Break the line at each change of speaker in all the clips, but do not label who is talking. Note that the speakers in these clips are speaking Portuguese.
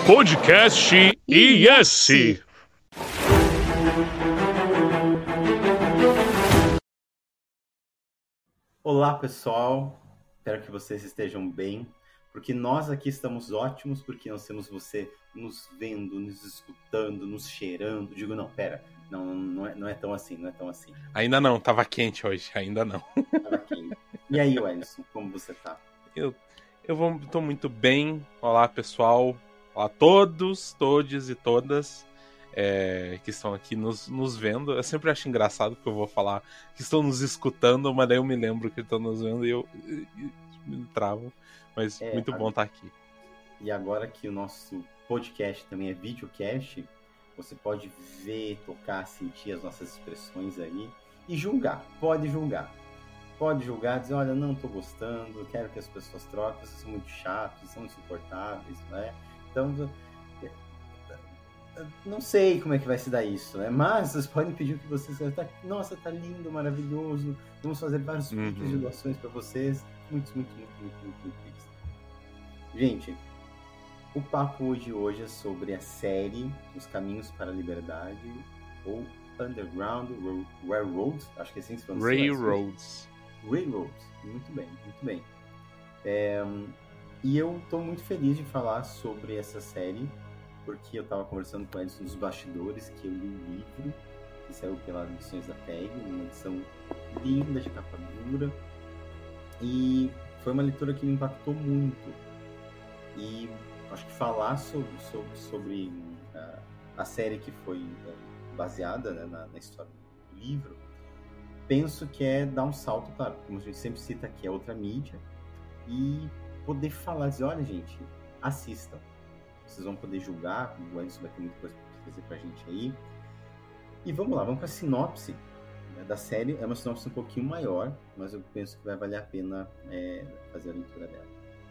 Podcast IS.
Olá, pessoal. Espero que vocês estejam bem, porque nós aqui estamos ótimos, porque nós temos você nos vendo, nos escutando, nos cheirando. Digo, não, pera, não é tão assim, não é tão assim.
Ainda não, tava quente hoje, ainda não.
Tava quente. E aí, Wellington, como você tá?
Tô muito bem. Olá, pessoal. Olá a todos, todes e todas que estão aqui nos vendo. Eu sempre acho engraçado que eu vou falar que estão nos escutando, mas daí eu me lembro que estão nos vendo e eu me travo. Mas muito bom estar aqui.
E agora que o nosso podcast também é videocast, você pode ver, tocar, sentir as nossas expressões aí e julgar. Pode julgar. Pode julgar, dizer, olha, não tô gostando, quero que as pessoas troquem, vocês são muito chatos, são insuportáveis, não é? Então, não sei como é que vai se dar isso, né? Mas vocês podem pedir o que vocês querem. Nossa, tá lindo, maravilhoso. Vamos fazer vários pedidos de doações para vocês. Muito feliz. Gente, o papo de hoje é sobre a série Os Caminhos para a Liberdade, ou Underground Railroad, acho que é assim que se pronuncia. Railroads, muito bem. E eu tô muito feliz de falar sobre essa série, porque eu tava conversando com eles nos bastidores, que eu li um livro que saiu pela Edições da PEG, uma edição linda, de capa dura, e foi uma leitura que me impactou muito. E acho que falar sobre a série que foi baseada, né, na história do livro, penso que é dar um salto, claro, como a gente sempre cita aqui, é outra mídia, e poder falar, dizer, olha, gente, assistam. Vocês vão poder julgar, o Anderson vai ter muita coisa para fazer pra gente aí. E vamos lá, vamos para a sinopse da série. É uma sinopse um pouquinho maior, mas eu penso que vai valer a pena fazer a leitura dela.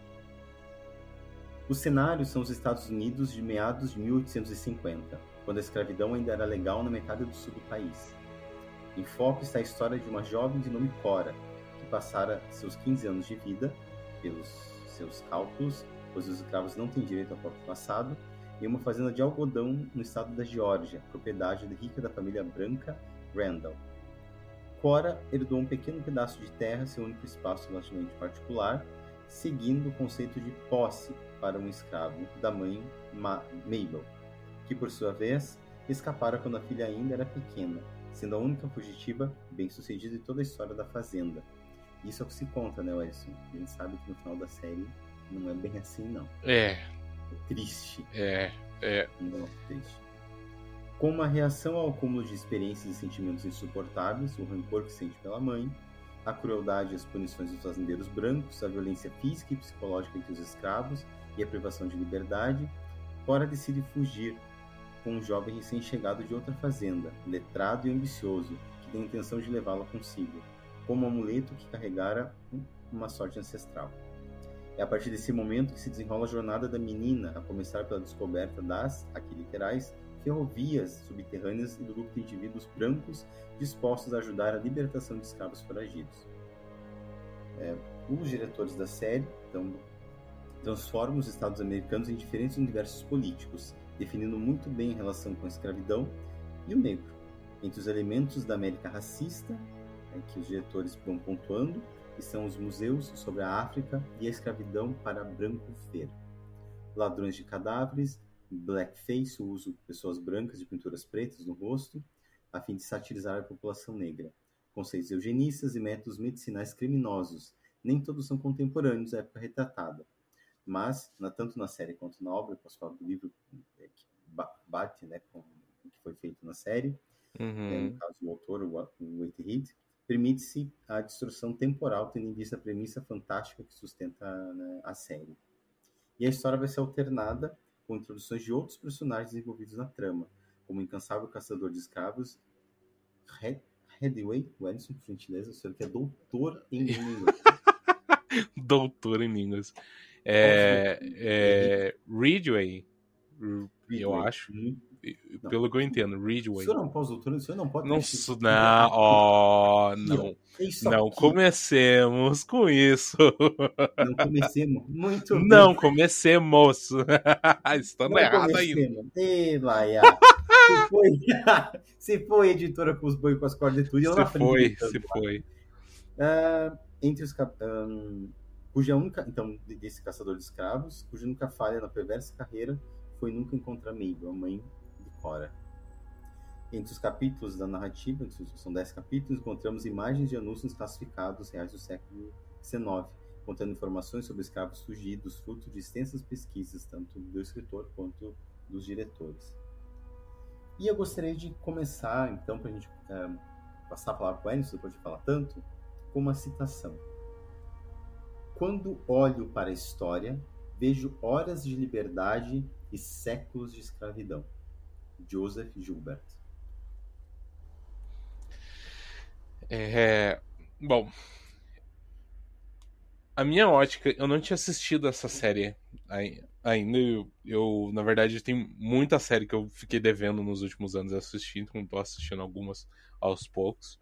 Os cenários são os Estados Unidos de meados de 1850, quando a escravidão ainda era legal na metade do sul do país. Em foco está a história de uma jovem de nome Cora, que passara seus 15 anos de vida, pelos seus cálculos, pois os escravos não têm direito ao próprio passado, em uma fazenda de algodão no estado da Geórgia, propriedade rica da família branca Randall. Cora herdou um pequeno pedaço de terra, seu único espaço relativamente particular, seguindo o conceito de posse para um escravo da mãe Mabel, que por sua vez escapara quando a filha ainda era pequena, sendo a única fugitiva bem-sucedida de toda a história da fazenda. Isso é o que se conta, né, Wellington? A gente sabe que no final da série não é bem assim, não. É triste. Não, triste. Com uma reação ao acúmulo de experiências e sentimentos insuportáveis, o rancor que sente pela mãe, a crueldade e as punições dos fazendeiros brancos, a violência física e psicológica entre os escravos e a privação de liberdade, Cora decide fugir com um jovem recém-chegado de outra fazenda, letrado e ambicioso, que tem a intenção de levá-la consigo, como um amuleto que carregara uma sorte ancestral. É a partir desse momento que se desenrola a jornada da menina, a começar pela descoberta das, aqui literais, ferrovias subterrâneas e do grupo de indivíduos brancos dispostos a ajudar a libertação de escravos foragidos. Os diretores da série transformam os Estados americanos em diferentes universos políticos, definindo muito bem a relação com a escravidão e o negro, entre os elementos da América racista, que os diretores vão pontuando, que são os museus sobre a África e a escravidão para branco ver. Ladrões de cadáveres, blackface, o uso de pessoas brancas de pinturas pretas no rosto, a fim de satirizar a população negra. Conceitos eugenistas e métodos medicinais criminosos. Nem todos são contemporâneos à época retratada. Mas, tanto na série quanto na obra, eu posso falar do livro que bate, né, com o que foi feito na série, no caso o autor, o Whitehead, permite-se a distorção temporal, tendo em vista a premissa fantástica que sustenta, né, a série. E a história vai ser alternada com introduções de outros personagens envolvidos na trama, como o incansável caçador de escravos, Headway, Wellington, por gentileza, o senhor que é doutor em línguas.
Doutor em línguas. Ridgway. eu
Ridway.
acho.
Não.
Pelo que eu entendo,
O
Ridgeway.
senhor não pode, doutor, o senhor não pode...
Não, não.
É isso
Não
aqui.
comecemos com isso.
Não comecemos. Muito bem.
Não comecemos. Estando
Não
errado ainda.
comecemos. Ei, Laia. Se foi editora com os boi com as cordas e tudo, eu na frente gritando
Se
lá.
foi.
Entre os cuja única, então, desse caçador de escravos, cuja única falha na perversa carreira foi nunca encontrar Mabel, a mãe de Cora. Entre os capítulos da narrativa, são 10 capítulos, encontramos imagens de anúncios classificados reais do século XIX, contando informações sobre escravos fugidos, fruto de extensas pesquisas, tanto do escritor quanto dos diretores. E eu gostaria de começar, então, para a gente passar a palavra para o Enio, depois de falar tanto, com uma citação. Quando olho para a história, vejo horas de liberdade e séculos de escravidão. Joseph Joubert.
Bom, a minha ótica, eu não tinha assistido essa série ainda. Eu, na verdade, tem muita série que eu fiquei devendo nos últimos anos assistir, então estou assistindo algumas aos poucos.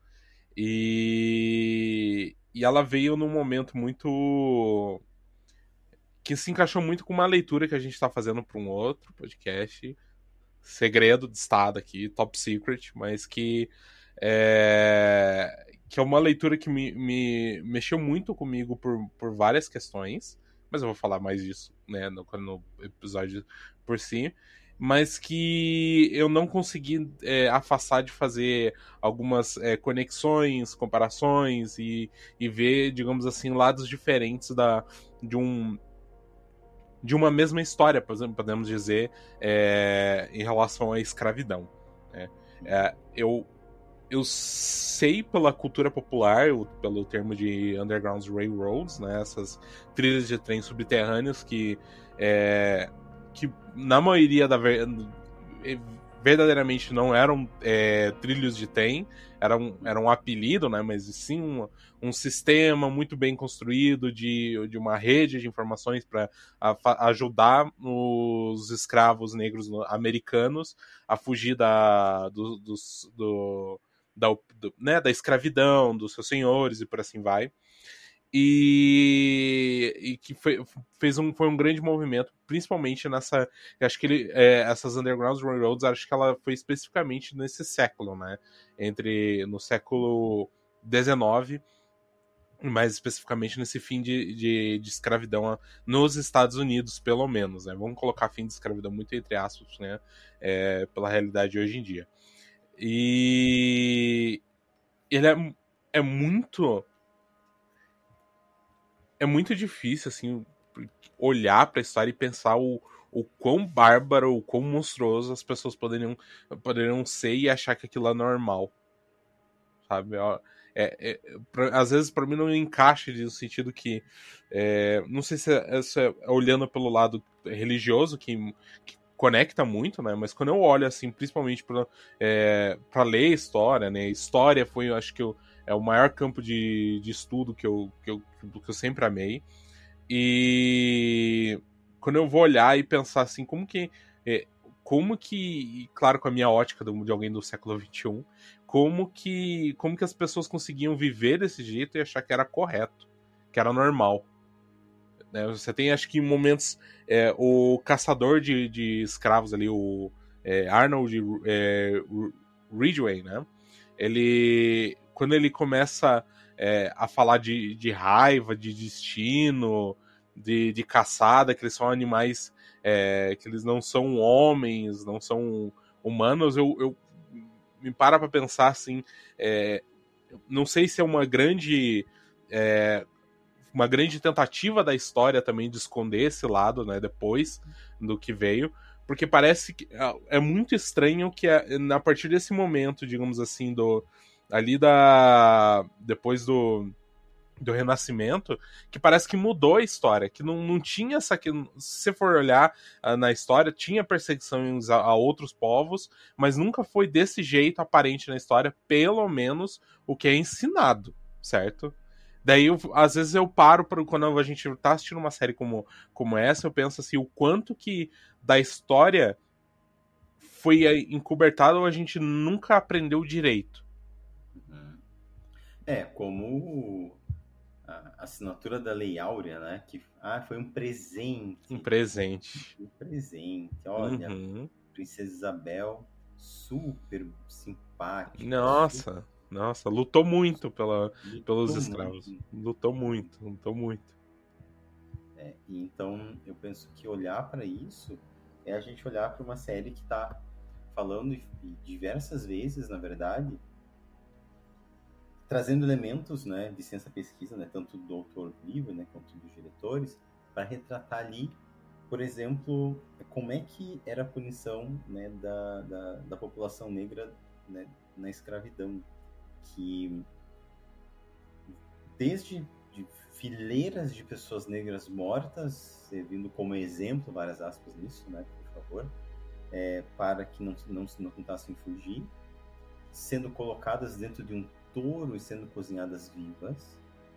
E ela veio num momento muito... que se encaixou muito com uma leitura que a gente está fazendo para um outro podcast, segredo de estado aqui, top secret, mas que é uma leitura que me mexeu muito comigo por várias questões, mas eu vou falar mais disso, né, no episódio por si, mas que eu não consegui afastar de fazer algumas conexões, comparações e ver, digamos assim, lados diferentes de uma mesma história, podemos dizer, em relação à escravidão. Né? Eu sei pela cultura popular, pelo termo de Underground Railroads, né, essas trilhas de trem subterrâneos que na maioria verdadeiramente não eram trilhos de trem, eram um apelido, né, mas sim um sistema muito bem construído de uma rede de informações para ajudar os escravos negros americanos a fugir da escravidão dos seus senhores e por assim vai. E que foi um grande movimento, principalmente nessa... Acho que essas Underground Railroads, acho que ela foi especificamente nesse século, né? No século XIX, mais especificamente nesse fim de escravidão nos Estados Unidos, pelo menos, né? Vamos colocar fim de escravidão muito entre aspas, né? Pela realidade de hoje em dia. E ele é muito difícil, assim, olhar pra história e pensar o quão bárbaro, o quão monstruoso as pessoas poderiam ser e achar que aquilo é normal. Sabe? Às vezes, pra mim, não encaixa no sentido que... não sei se é olhando pelo lado religioso, que conecta muito, né? Mas quando eu olho, assim, principalmente pra ler história, né? História foi, eu acho que é o maior campo de estudo que eu sempre amei. E quando eu vou olhar e pensar assim, como que, claro, com a minha ótica de alguém do século XXI, como que as pessoas conseguiam viver desse jeito e achar que era correto, que era normal. Você tem, acho que, momentos... o caçador de escravos ali, o Arnold Ridgway, né? Quando ele começa a falar de raiva, de destino, de caçada, que eles são animais, que eles não são homens, não são humanos, eu me para pra pensar assim, não sei se é uma grande tentativa da história também de esconder esse lado, né, depois do que veio, porque parece que é muito estranho que a partir desse momento, digamos assim, depois do Renascimento, que parece que mudou a história, que não tinha essa... Se você for olhar na história, tinha perseguições a outros povos, mas nunca foi desse jeito aparente na história, pelo menos o que é ensinado, certo? Daí, às vezes eu paro, quando a gente tá assistindo uma série como essa, eu penso assim, o quanto que da história foi encobertado ou a gente nunca aprendeu direito.
Uhum. Como a assinatura da Lei Áurea, né? Que foi um presente.
Um presente.
Um presente. Olha,
Uhum.
Princesa Isabel, super simpática.
Nossa, lutou muito pelos escravos.
Muito.
Lutou muito.
E então eu penso que olhar para isso é a gente olhar para uma série que está falando diversas vezes, na verdade, trazendo elementos, né, de ciência pesquisa, né, tanto do autor livre, né, quanto dos diretores, para retratar ali, por exemplo, como é que era a punição, né, da população negra, né, na escravidão, que desde de fileiras de pessoas negras mortas, servindo como exemplo, várias aspas nisso, né, por favor, para que não tentassem fugir, sendo colocadas dentro de um touro e sendo cozinhadas vivas,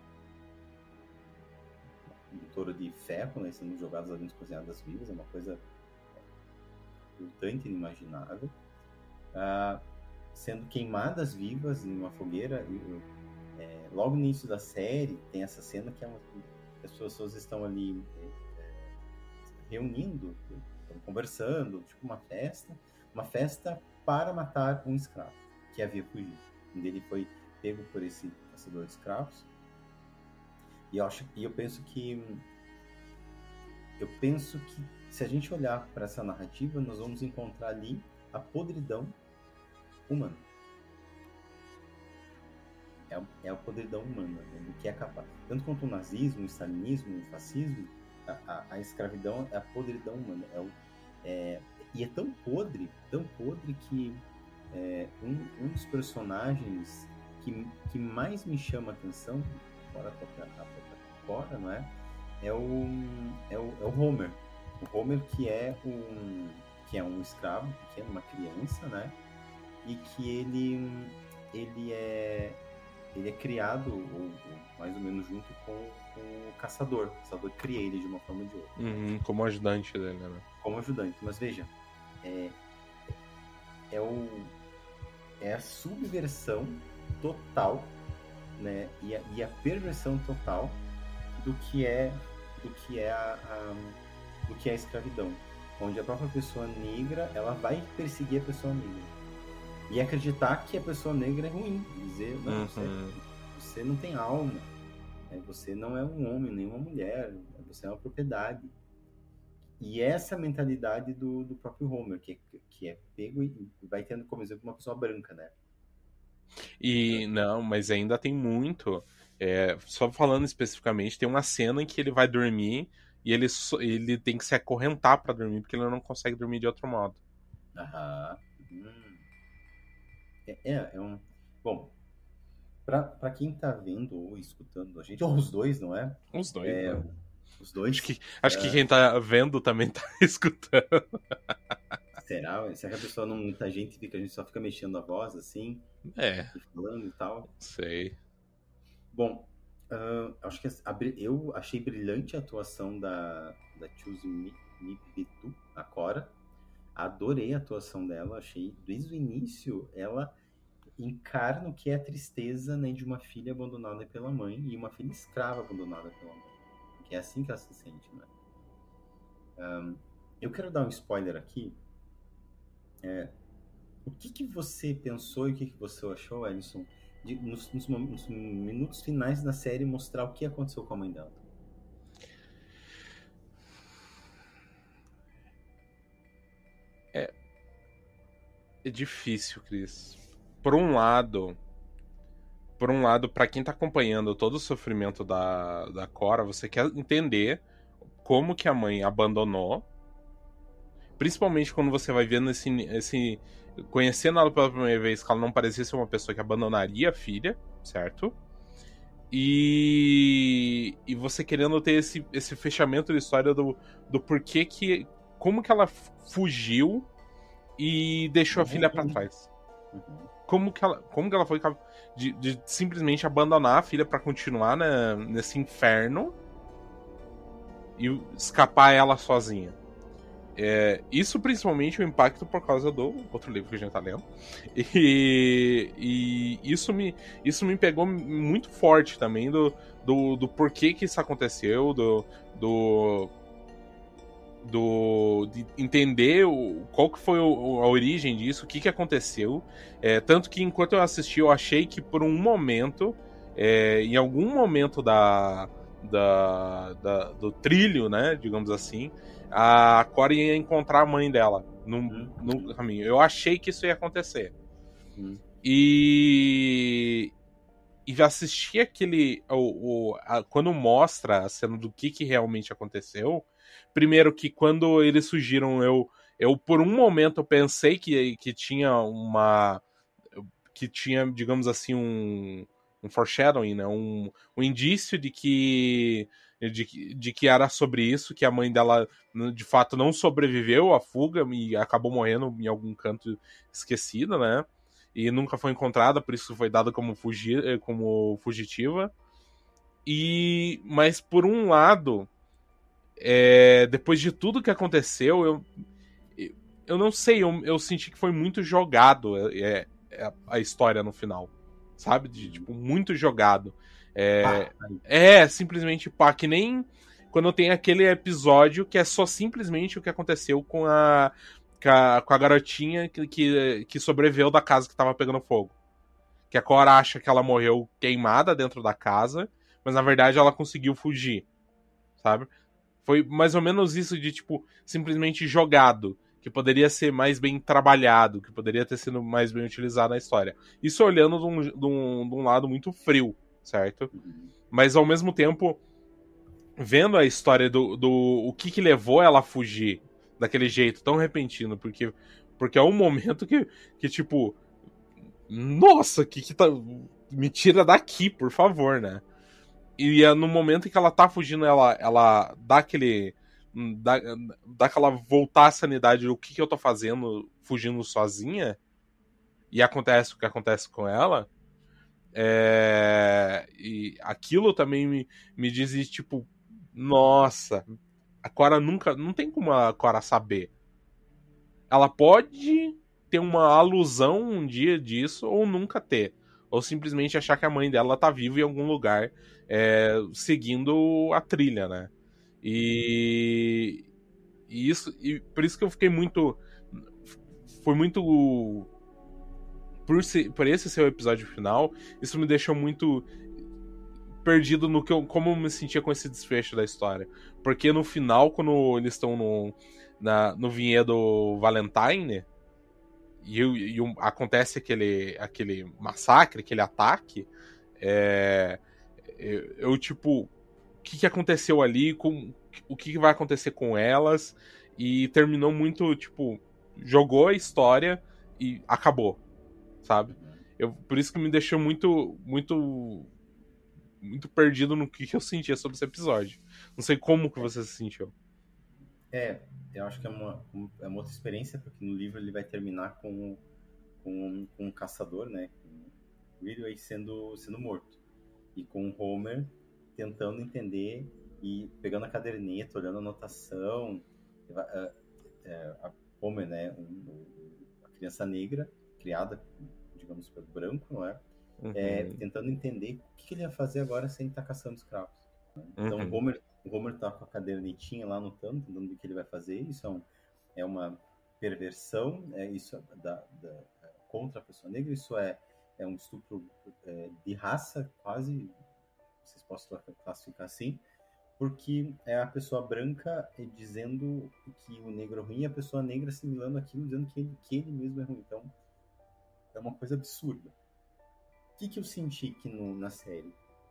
um touro de ferro, né, sendo jogadas lá dentro, cozinhadas vivas, é uma coisa importante e inimaginável, sendo queimadas vivas em uma fogueira. Logo no início da série tem essa cena que as pessoas estão ali reunindo, conversando, tipo uma festa para matar um escravo que havia fugido. Ele foi pego por esse caçador de escravos. E eu penso que se a gente olhar para essa narrativa, nós vamos encontrar ali a podridão humana. É a podridão humana, né, do que é capaz. Tanto quanto o nazismo, o stalinismo, o fascismo, a escravidão é a podridão humana. E é tão podre que um dos personagens que mais me chama a atenção, fora a própria Cora, não é? É o Homer. O Homer que é um escravo pequeno, uma criança, né? E que ele é criado, ou mais ou menos junto com o caçador. O caçador cria ele de uma forma ou de outra.
Como ajudante dele, né?
Como ajudante. Mas veja, é a subversão total, né? E a perversão total do que é a escravidão, onde a própria pessoa negra ela vai perseguir a pessoa negra e acreditar que a pessoa negra é ruim, dizer não, você não tem alma, né? Você não é um homem nem uma mulher, você é uma propriedade. E essa mentalidade do próprio Homer, que é pego e vai tendo como exemplo uma pessoa branca, né?
E não, mas ainda tem muito. Só falando especificamente, tem uma cena em que ele vai dormir e ele tem que se acorrentar pra dormir, porque ele não consegue dormir de outro modo.
Bom, pra quem tá vendo ou escutando a gente, ou os dois, não é?
Os dois, né?
Os dois.
Acho que quem tá vendo também tá escutando.
Será? Será que a pessoa não muita gente a gente só fica mexendo a voz assim? E falando e tal?
Sei.
Bom, acho que eu achei brilhante a atuação da Choose Mipitu, a Cora. Adorei a atuação dela, achei desde o início ela encarna o que é a tristeza, né, de uma filha abandonada pela mãe e uma filha escrava abandonada pela mãe. Que é assim que ela se sente, né? Eu quero dar um spoiler aqui. O que você pensou e o que você achou, Ellison, nos minutos finais da série mostrar o que aconteceu com a mãe dela?
É difícil, Cris. Por um lado, para quem tá acompanhando todo o sofrimento da Cora, você quer entender como que a mãe abandonou. Principalmente quando você vai vendo conhecendo ela pela primeira vez, que ela não parecia ser uma pessoa que abandonaria a filha, certo? E você querendo ter esse fechamento da história do porquê que... Como que ela fugiu e deixou a filha pra trás. Como que ela foi de simplesmente abandonar a filha pra continuar nesse inferno e escapar ela sozinha. Isso principalmente o impacto por causa do outro livro que a gente tá lendo. E isso me pegou muito forte também do porquê que isso aconteceu, de entender qual que foi a origem disso, o que aconteceu. Tanto que enquanto eu assisti, eu achei que por um momento, em algum momento do trilho, né, digamos assim, a Cora ia encontrar a mãe dela no caminho. Eu achei que isso ia acontecer. E assistir aquele. Quando mostra a cena do que realmente aconteceu. Primeiro que quando eles surgiram, eu por um momento eu pensei que tinha uma. Que tinha, digamos assim, um foreshadowing, né? Um indício de que era sobre isso, que a mãe dela de fato não sobreviveu à fuga e acabou morrendo em algum canto esquecido, né? E nunca foi encontrada, por isso foi dada como fugitiva. Mas por um lado, depois de tudo que aconteceu, eu não sei, eu senti que foi muito jogado a história no final, sabe? Tipo, muito jogado. Simplesmente pá, que nem quando tem aquele episódio que é só simplesmente o que aconteceu com a garotinha que sobreviveu da casa que tava pegando fogo. Que a Cora acha que ela morreu queimada dentro da casa, mas na verdade ela conseguiu fugir, sabe? Foi mais ou menos isso de, tipo, simplesmente jogado, que poderia ser mais bem trabalhado, que poderia ter sido mais bem utilizado na história. Isso olhando de um lado muito frio, certo? Mas ao mesmo tempo, vendo a história o que levou ela a fugir daquele jeito tão repentino, porque é um momento que tipo, nossa, que tá... me tira daqui, por favor, né? E no momento em que ela tá fugindo, ela dá aquele... dá aquela voltar à sanidade do que eu tô fazendo fugindo sozinha, e acontece o que acontece com ela, e aquilo também me diz, tipo, nossa, a Cora nunca... Não tem como a Cora saber. Ela pode ter uma alusão um dia disso, ou nunca ter. Ou simplesmente achar que a mãe dela tá viva em algum lugar, seguindo a trilha, né? E por isso que eu fiquei muito... Foi muito... Por esse seu episódio final, isso me deixou muito perdido no como eu me sentia com esse desfecho da história. Porque no final, quando eles estão no vinhedo Valentine, acontece aquele massacre, aquele ataque, eu tipo, o que aconteceu ali, o que vai acontecer com elas, e terminou muito, tipo, jogou a história e acabou, sabe? Por isso que me deixou muito, muito, muito perdido no que eu sentia sobre esse episódio. Não sei como que você se sentiu.
Eu acho que é uma outra experiência, porque no livro ele vai terminar com um caçador, né? Com o Ridley sendo morto. E com o Homer tentando entender e pegando a caderneta, olhando a anotação. A Homer, né? A criança negra, criada, digamos, pelo branco, não é? Tentando entender o que ele ia fazer agora sem estar caçando escravos. Né? Então o Homer tá com a cadernetinha lá anotando, tentando ver o que ele vai fazer. Isso é uma perversão, isso contra a pessoa negra, isso é um estupro de raça, quase, vocês possam classificar assim, porque é a pessoa branca dizendo que o negro é ruim e a pessoa negra assimilando aquilo, dizendo que ele mesmo é ruim. Então, é uma coisa absurda. O que eu senti aqui na série?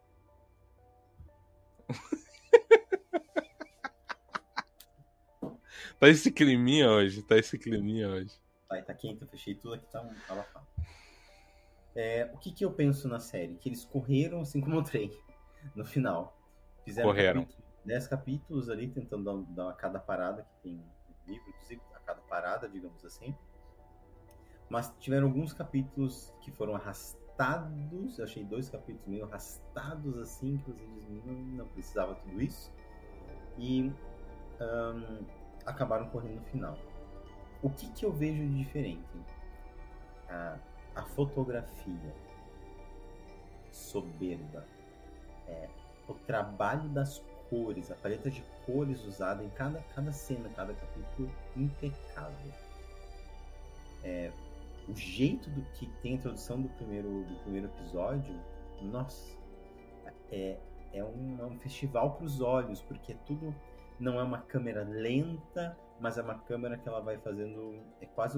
Tá esse climinha hoje.
Tá quente, eu fechei tudo aqui, tá abafado. O que eu penso na série? Que eles correram assim como o trem, no final. Fizeram 10 capítulos ali, tentando dar a cada parada que tem no livro, inclusive a cada parada, digamos assim. Mas tiveram alguns capítulos que foram arrastados, eu achei 2 capítulos meio arrastados assim, que você diz, não precisava tudo isso. E acabaram correndo no final. O que eu vejo de diferente? A fotografia soberba, o trabalho das cores, a paleta de cores usada em cada cena, cada capítulo, impecável. O jeito do que tem a introdução do primeiro episódio, nossa, é um festival para os olhos, porque tudo não é uma câmera lenta, mas é uma câmera que ela vai fazendo, é quase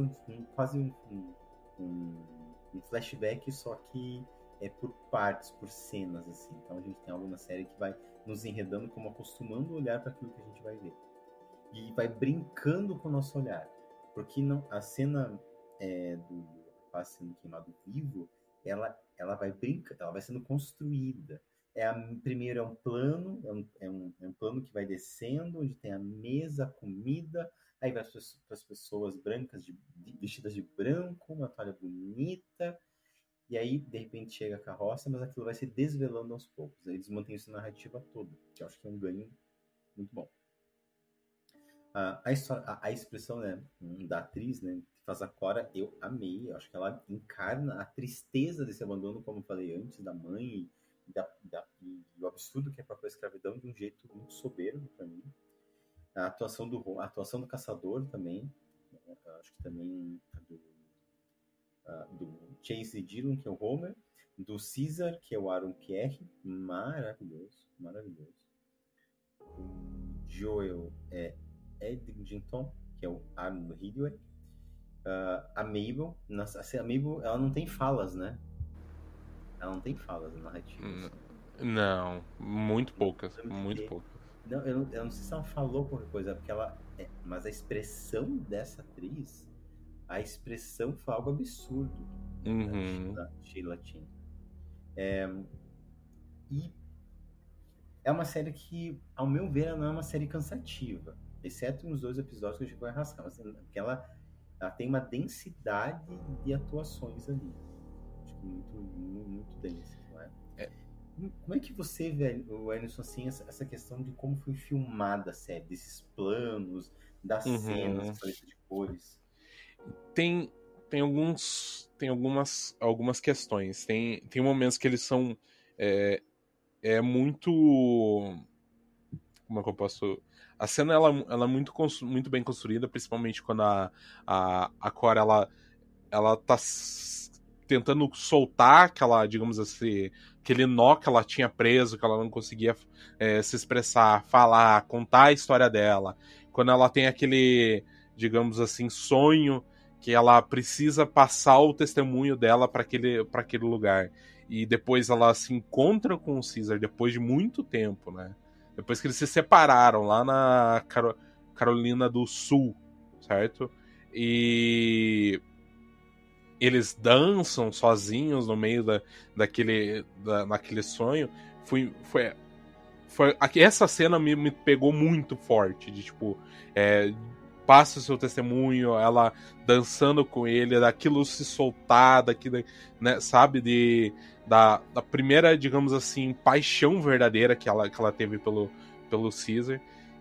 um flashback, só que é por partes, por cenas, assim. Então a gente tem algo na série que vai nos enredando, como acostumando o olhar para aquilo que a gente vai ver. E vai brincando com o nosso olhar. Porque a cena do rapaz sendo queimado vivo, ela vai brincando, ela vai sendo construída. Primeiro é um plano, é um plano que vai descendo, onde tem a mesa, a comida, aí vai para as pessoas brancas, vestidas de branco, uma toalha bonita, e aí, de repente, chega a carroça, mas aquilo vai se desvelando aos poucos. Aí eles mantêm isso na narrativa toda, que eu acho que é um ganho muito bom. A expressão, né, da atriz, né, que faz a Cora, eu amei. Eu acho que ela encarna a tristeza desse abandono, como eu falei antes, da mãe e o absurdo que é a própria escravidão, de um jeito muito soberbo para mim. A atuação do caçador também, acho que também do Chase Dillon, que é o Homer, do Caesar, que é o Aaron Pierre, maravilhoso. O Joel Edgerton, que é o Arnold Ridgway. A Mabel, a Mabel, ela não tem falas, né? Ela não tem falas narrativas.
Não, muito poucas.
Não, eu não sei se ela falou qualquer coisa, porque mas a expressão dessa atriz, a expressão foi algo absurdo. Da Sheila Tin. E é uma série que, ao meu ver, ela não é uma série cansativa, exceto nos 2 episódios que a gente vai rascar, mas porque ela tem uma densidade de atuações ali. Acho que muito, muito densa, não é? Como é que você vê, o Ernest, assim, essa questão de como foi filmada a série, desses planos, das cenas, paleta de cores?
Tem algumas questões. Tem momentos que eles são muito, como é que eu posso... A cena ela é muito bem construída, principalmente quando a Cora ela tá tentando soltar aquela, digamos assim, aquele nó que ela tinha preso, que ela não conseguia se expressar, falar, contar a história dela. Quando ela tem aquele, digamos assim, sonho que ela precisa passar o testemunho dela para aquele lugar. E depois ela se encontra com o Caesar depois de muito tempo, né? Depois que eles se separaram lá na Carolina do Sul, certo? E eles dançam sozinhos no meio daquele sonho. Essa cena me pegou muito forte, de tipo, passa o seu testemunho, ela dançando com ele, daquilo se soltar, daquilo, né, sabe, da primeira, digamos assim, paixão verdadeira que ela teve pelo Caesar,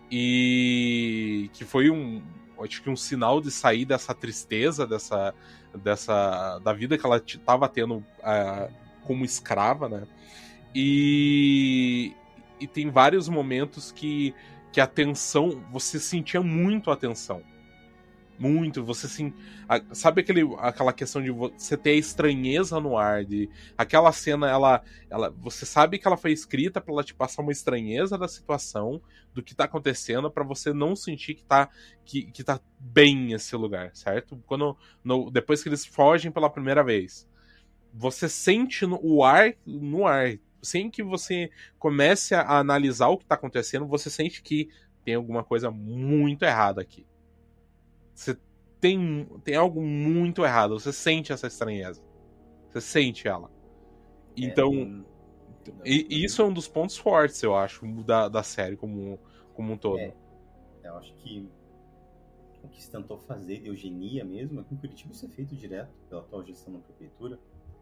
e que foi acho que um sinal de sair dessa tristeza, da vida que ela estava tendo como escrava, né? E tem vários momentos que a tensão, você sentia muito a tensão. Muito, você sabe aquela questão de você ter a estranheza no ar, de aquela cena, você sabe que ela foi escrita pra ela te passar uma estranheza da situação, do que tá acontecendo, pra você não sentir que tá bem esse lugar, certo? Depois que eles fogem pela primeira vez, você sente o ar no ar, sem que você comece a analisar o que tá acontecendo, você sente que tem alguma coisa muito errada aqui. Você tem algo muito errado. Você sente essa estranheza. Você sente ela. Então, isso é um dos pontos fortes, eu acho, da série como um todo.
Eu acho que o que se tentou fazer de eugenia mesmo, aqui em Curitiba isso é feito direto pela atual gestão da prefeitura.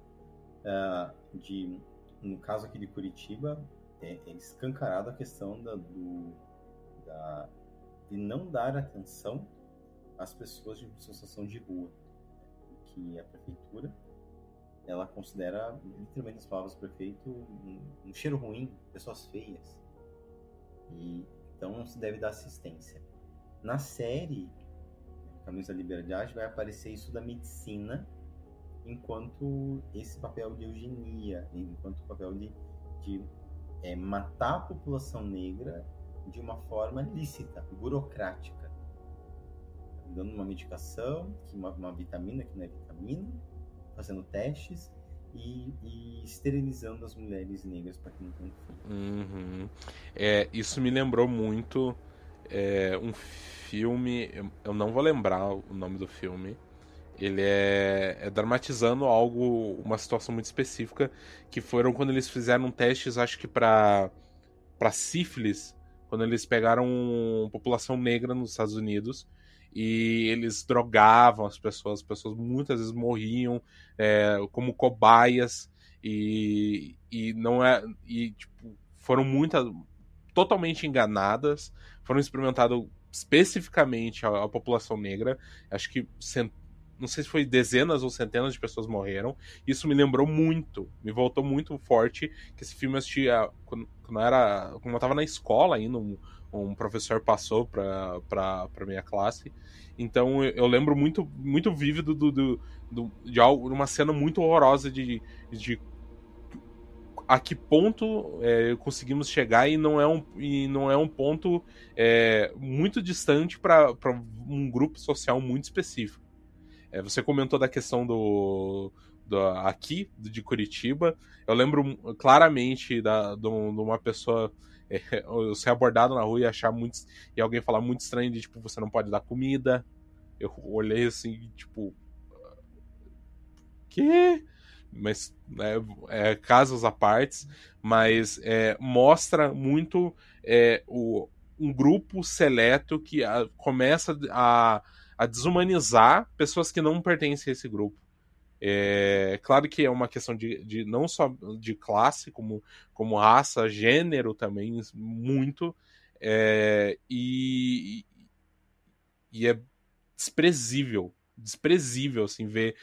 No caso aqui de Curitiba, é escancarado a questão de não dar atenção às pessoas de situação de rua, que a prefeitura ela considera, literalmente as palavras do prefeito, um cheiro ruim, pessoas feias. E então não se deve dar assistência. Na série Caminhos da Liberdade vai aparecer isso da medicina enquanto esse papel de eugenia, enquanto o papel de matar a população negra de uma forma lícita, burocrática, dando uma medicação, uma vitamina que não é vitamina, fazendo testes e esterilizando as mulheres negras para que não tenham filho.
Isso me lembrou muito um filme, eu não vou lembrar o nome do filme. Ele é dramatizando uma situação muito específica, que foram quando eles fizeram testes, acho que para sífilis, quando eles pegaram população negra nos Estados Unidos e eles drogavam as pessoas muitas vezes morriam como cobaias e não é e tipo, foram totalmente enganadas, foram experimentadas especificamente a população negra, acho que não sei se foi dezenas ou centenas de pessoas morreram. Isso me lembrou muito, me voltou muito forte, que esse filme eu assistia quando eu tava na escola ainda, um professor passou pra minha classe. Então eu lembro muito, muito vívido de uma cena muito horrorosa de a que ponto conseguimos chegar e não é um ponto muito distante para um grupo social muito específico. Você comentou da questão aqui, de Curitiba. Eu lembro claramente de uma pessoa eu ser abordado na rua e alguém falar muito estranho de, tipo, você não pode dar comida. Eu olhei assim, tipo... Quê? Mas, casos à parte, mas mostra muito um grupo seleto que começa a desumanizar pessoas que não pertencem a esse grupo. Claro que é uma questão de não só de classe, como raça, gênero também, muito. E é desprezível, assim, ver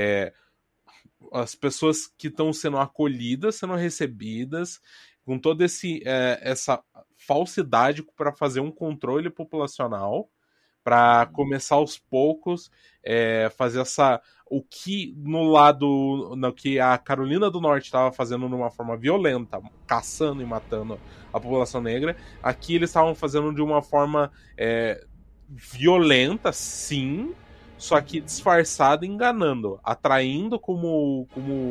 as pessoas que estão sendo acolhidas, sendo recebidas, com toda essa falsidade para fazer um controle populacional, para começar aos poucos fazer o que no que a Carolina do Norte estava fazendo de uma forma violenta, caçando e matando a população negra, aqui eles estavam fazendo de uma forma violenta, sim, só que disfarçada, enganando, atraindo como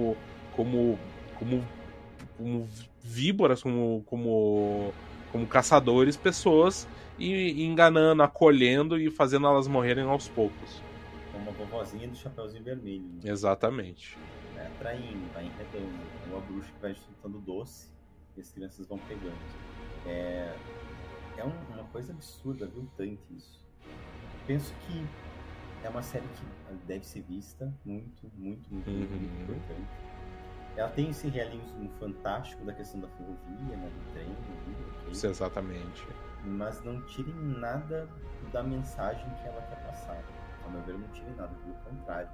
víboras, como caçadores, pessoas, e enganando, acolhendo e fazendo elas morrerem aos poucos.
Como uma vovozinha do Chapeuzinho Vermelho. Né?
Exatamente.
Atraindo, vai enredando. É uma bruxa que vai soltando doce e as crianças vão pegando. É uma coisa absurda, viu, tanto isso. Penso que é uma série que deve ser vista muito importante. Ela tem esse realismo fantástico da questão da ferrovia, né, do trem,
okay? Exatamente.
Mas não tirem nada da mensagem que ela quer passar. Ao meu ver, não tirem nada, pelo contrário.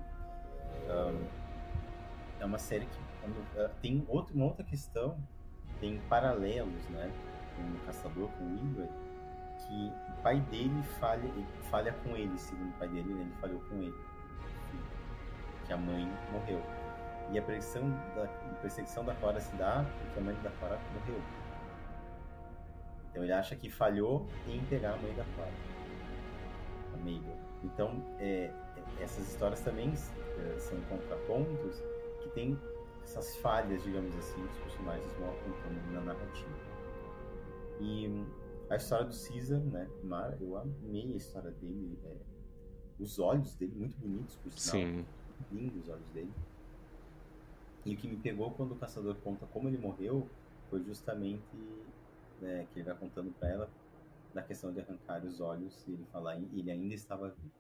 É uma série que tem uma outra questão, tem paralelos, né, com o Caçador, com o Igor, que o pai dele falha com ele, segundo o pai dele, ele falhou com ele, que a mãe morreu. E a perseguição da Cora se dá porque a mãe da Cora morreu. Então ele acha que falhou em pegar a mãe da Cora, a Mabel. Então essas histórias também são contrapontos que tem essas falhas, digamos assim, que os personagens vão apontando na narrativa. E a história do Caesar, né, eu amei a história dele, os olhos dele, muito bonitos, por sinal.
Sim.
Lindos os olhos dele. E o que me pegou quando o caçador conta como ele morreu foi justamente que ele vai contando para ela da questão de arrancar os olhos e ele falar ele ainda estava vivo.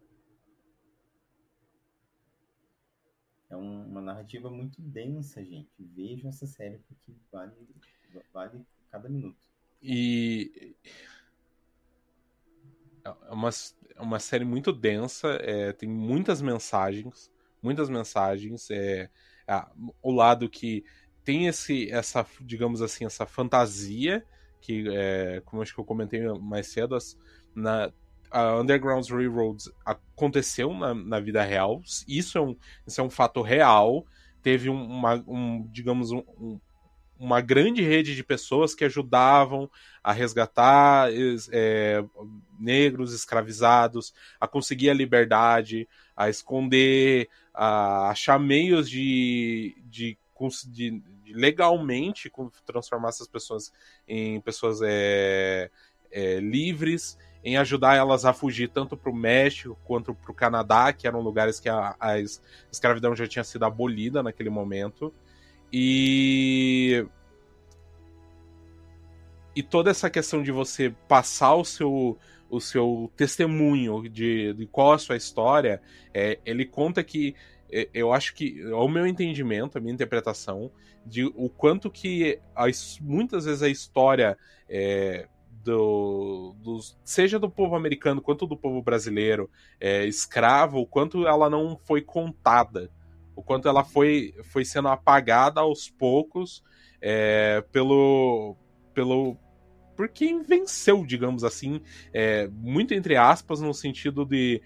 É uma narrativa muito densa, gente. Vejam essa série porque vale cada minuto.
E é uma série muito densa, tem muitas mensagens, o lado que tem essa, digamos assim, essa fantasia, que, como acho que eu comentei mais cedo, a Underground Railroad aconteceu na vida real, isso é um fato real, teve digamos, uma grande rede de pessoas que ajudavam a resgatar negros escravizados, a conseguir a liberdade, a esconder, a achar meios de legalmente transformar essas pessoas em pessoas livres, em ajudar elas a fugir tanto para o México quanto para o Canadá, que eram lugares que a escravidão já tinha sido abolida naquele momento. E toda essa questão de você passar o seu testemunho de qual a sua história, ele conta que, eu acho que, ao meu entendimento, a minha interpretação, de o quanto que muitas vezes a história seja do povo americano quanto do povo brasileiro escravo, o quanto ela não foi contada, o quanto ela foi sendo apagada aos poucos por quem venceu, digamos assim, muito entre aspas, no sentido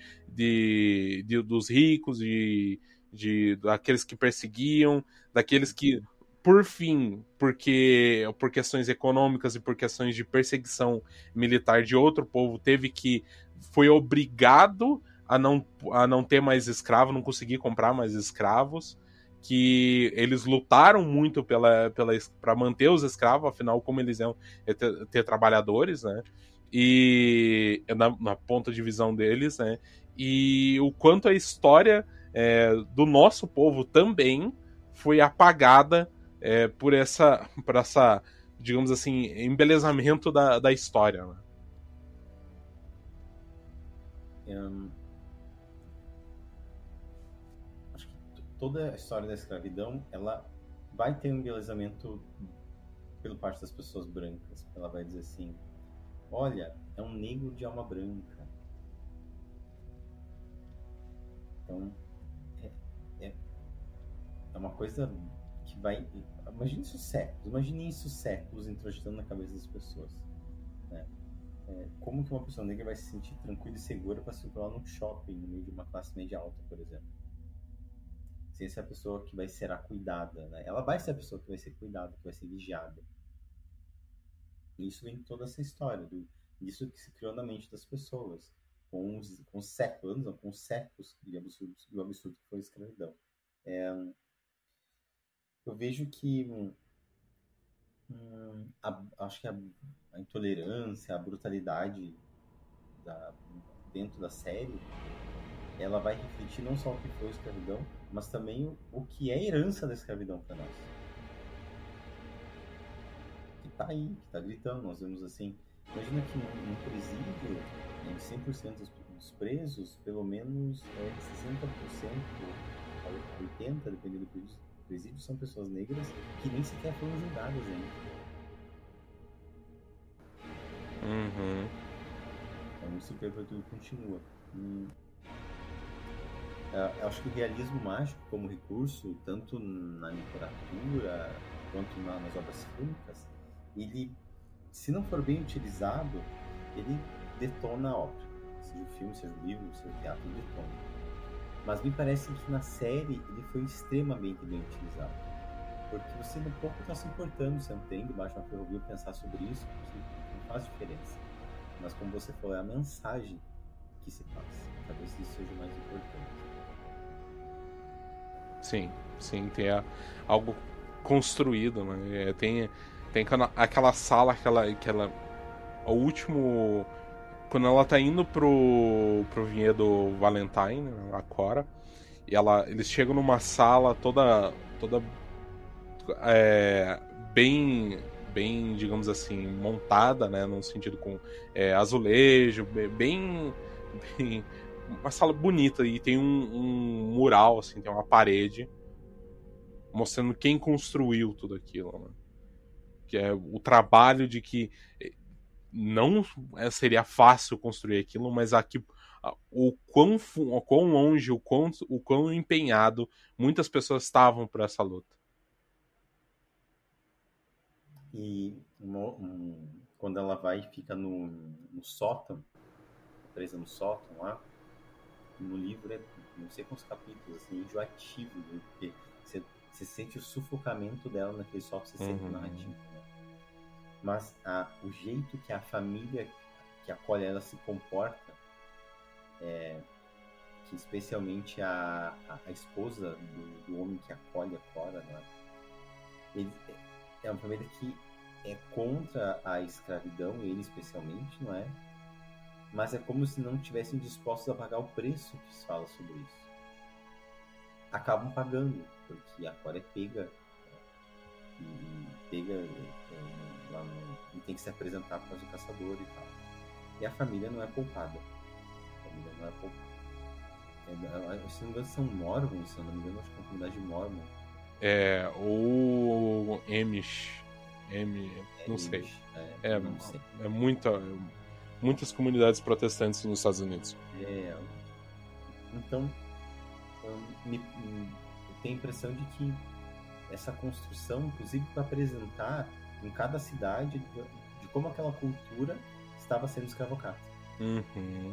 dos ricos, daqueles que perseguiam, daqueles que, por fim, por questões econômicas e por questões de perseguição militar de outro povo, foi obrigado a não ter mais escravo, não conseguir comprar mais escravos, que eles lutaram muito para manter os escravos, afinal, como eles iam ter trabalhadores, né? E na ponta de visão deles, né? E o quanto a história do nosso povo também foi apagada por essa, digamos assim, embelezamento da história, né?
Acho que toda a história da escravidão, ela vai ter um embelezamento pela parte das pessoas brancas. Ela vai dizer assim: olha, é um negro de alma branca. Então, é uma coisa que vai... Imagine isso séculos introjetando na cabeça das pessoas, né? Como que uma pessoa negra vai se sentir tranquila e segura para circular num shopping no meio de uma classe média alta, por exemplo? Se essa é a pessoa que vai ser cuidada, né? Ela vai ser a pessoa que vai ser cuidada, que vai ser vigiada. E isso vem de toda essa história, disso que se criou na mente das pessoas, com séculos de absurdos, do absurdo que foi a escravidão. Eu vejo que acho que a intolerância, a brutalidade dentro da série, ela vai refletir não só o que foi a escravidão, mas também o que é a herança da escravidão para nós. Que tá aí, que tá gritando. Nós vemos assim, imagina que num presídio, em 100% dos presos, pelo menos 60%, 80%, dependendo do presídio, são pessoas negras que nem sequer foram julgadas ainda.
Uhum.
Então isso tudo continua. Eu acho que o realismo mágico como recurso, tanto na literatura quanto nas obras fílmicas, ele, se não for bem utilizado, ele detona a obra. Seja o filme, seja o livro, seja o teatro, ele detona. Mas me parece que na série ele foi extremamente bem utilizado. Porque você no pouco está se importando, você não tem debaixo da ferrovia pensar sobre isso, porque não faz diferença. Mas como você falou, é a mensagem que se passa. Talvez isso seja o mais importante.
Sim, tem algo construído, né? Tem aquela sala, o último, quando ela tá indo pro vinhedo Valentine, né, a Cora, e eles chegam numa sala toda bem, digamos assim, montada, né, num sentido com azulejo, bem uma sala bonita, e tem um mural, assim, tem uma parede mostrando quem construiu tudo aquilo, né? Que é o trabalho de que não seria fácil construir aquilo, mas o quão longe, o quão empenhado muitas pessoas estavam por essa luta.
E quando ela vai e fica no sótão, presa no sótão lá, no livro não sei quantos capítulos, assim, enjoativo, né? Porque você sente o sufocamento dela naquele sótão, você sente o narrativo, né? Mas o jeito que a família que acolhe ela se comporta, que especialmente a esposa do homem que acolhe a Cora, né? É uma família que é contra a escravidão, ele especialmente, não é? Mas é como se não estivessem dispostos a pagar o preço que se fala sobre isso. Acabam pagando, porque a Cora é pega lá e tem que se apresentar para o caçador e tal. E a família não é poupada. Se não me engano, são Mormons, se não me engano, acho que é uma comunidade Mormon.
Ou Amish. Não sei.
Não sei.
Muitas comunidades protestantes nos Estados Unidos.
Então, eu tenho a impressão de que essa construção, inclusive para apresentar em cada cidade de como aquela cultura estava sendo escravocrata.
Uhum.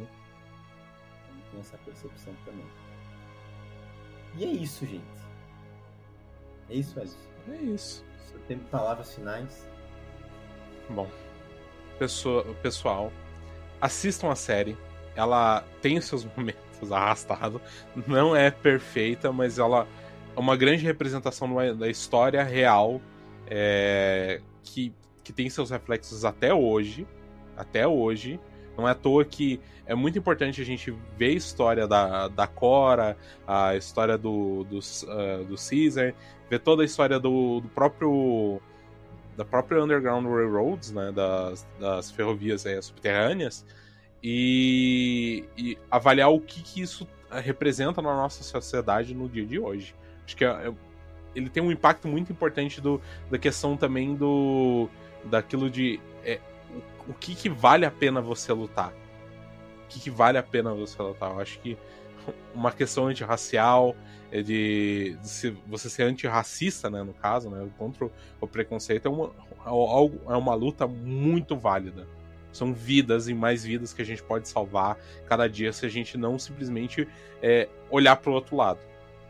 Eu tenho essa percepção também. E é isso, gente. É isso, Edson.
É isso.
Você tem palavras finais?
Bom, pessoal, assistam a série. Ela tem seus momentos arrastados. Não é perfeita, mas ela é uma grande representação da história real, que tem seus reflexos até hoje. Não é à toa que é muito importante a gente ver a história da Cora, a história do Caesar, ver toda a história da própria Underground Railroads, né, das ferrovias subterrâneas, e avaliar o que isso representa na nossa sociedade no dia de hoje. Acho que ele tem um impacto muito importante da questão também daquilo de o que vale a pena você lutar. O que vale a pena você lutar. Eu acho que uma questão antirracial, de você ser antirracista, né, no caso, né, contra o preconceito, é uma luta muito válida. São vidas e mais vidas que a gente pode salvar cada dia se a gente não simplesmente olhar para o outro lado.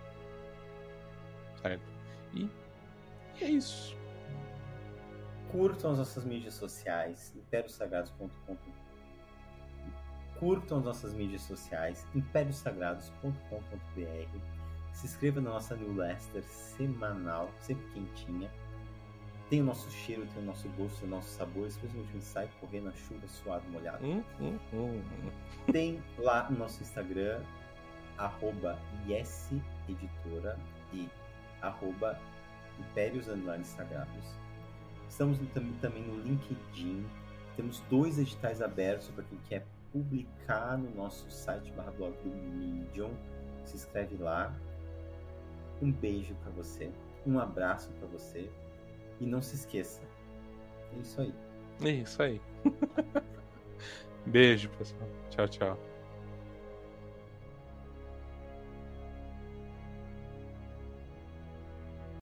Certo? E é isso.
Curtam as nossas mídias sociais, impériosagrados.com.br. Curtam as nossas mídias sociais, impériosagrados.com.br. Se inscreva na nossa newsletter semanal, sempre quentinha. Tem o nosso cheiro, tem o nosso gosto, tem o nosso sabor, especialmente quando sai correr na chuva, suado, molhado. Tem lá no nosso Instagram, @yeseditora e @impérios_sagrados. Estamos também no LinkedIn. Temos 2 editais abertos para quem quer publicar no nosso site /blog do Medium. Se inscreve lá. Um beijo para você. Um abraço para você. E não se esqueça. É isso aí.
É isso aí. Beijo, pessoal. Tchau, tchau.